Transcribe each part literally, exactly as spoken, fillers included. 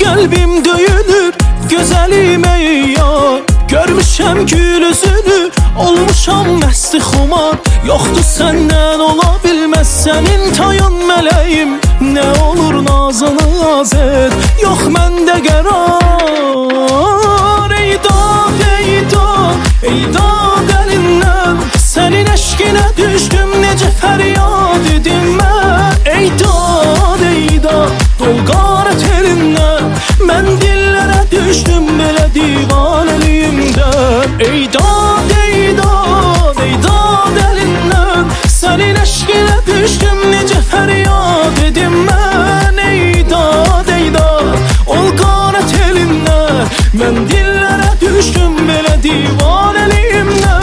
Qəlbim döyünür, gözəlim ey yar. Görmüşəm gül üzünü, olmuşam məsti xumar. Yoxdur səndən ola bilməz, sənin tayın mələyim. Nə olur nazını az et, yox məndə qərar. Ey dad, ey dad, ey dad əlindən, sənin eşqinə düşdüm, necə fəryad edim mən. Ey dad, ey dad, dolqarət elindən, mən dillərə düşdüm belə divanəliyimdən. Ey dad, ey dad, ey dad əlindən, sənin eşqinə düşdüm, necə fəryad edim mən. Ey dad, ey dad, ol qanət elindən, mən dillərə düşdüm belə divanəliyimdən.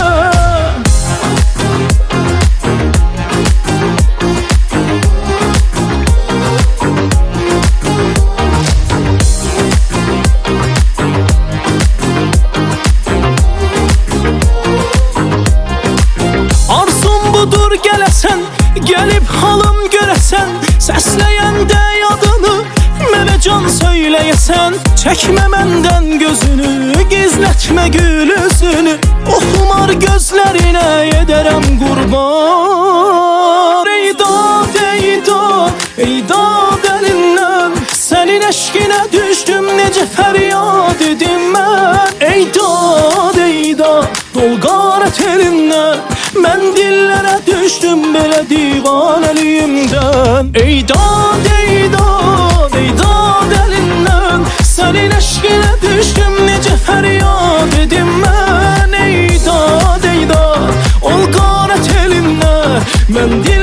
Budur gələsən, gəlib halım görəsən, səsləyəndə yadını mənə can söyləyəsən. Çəkmə məndən gözünü, gizlətmə gül üzünü, oxumar gözlərinə edərəm qurban. Ey dad, ey dad, ey dad əlindən, sənin eşqinə düşdüm, necə fəryad edim mən. Ey dad, ey dad, dolqarət elindən, mən dillərə düşdüm belə divanəliyimdən. Ey dad, ey dad, ey dad əlindən, sənin eşqinə düşdüm, necə fəryad edim mən. Ey dad, ey dad, ol qanət elindən, mən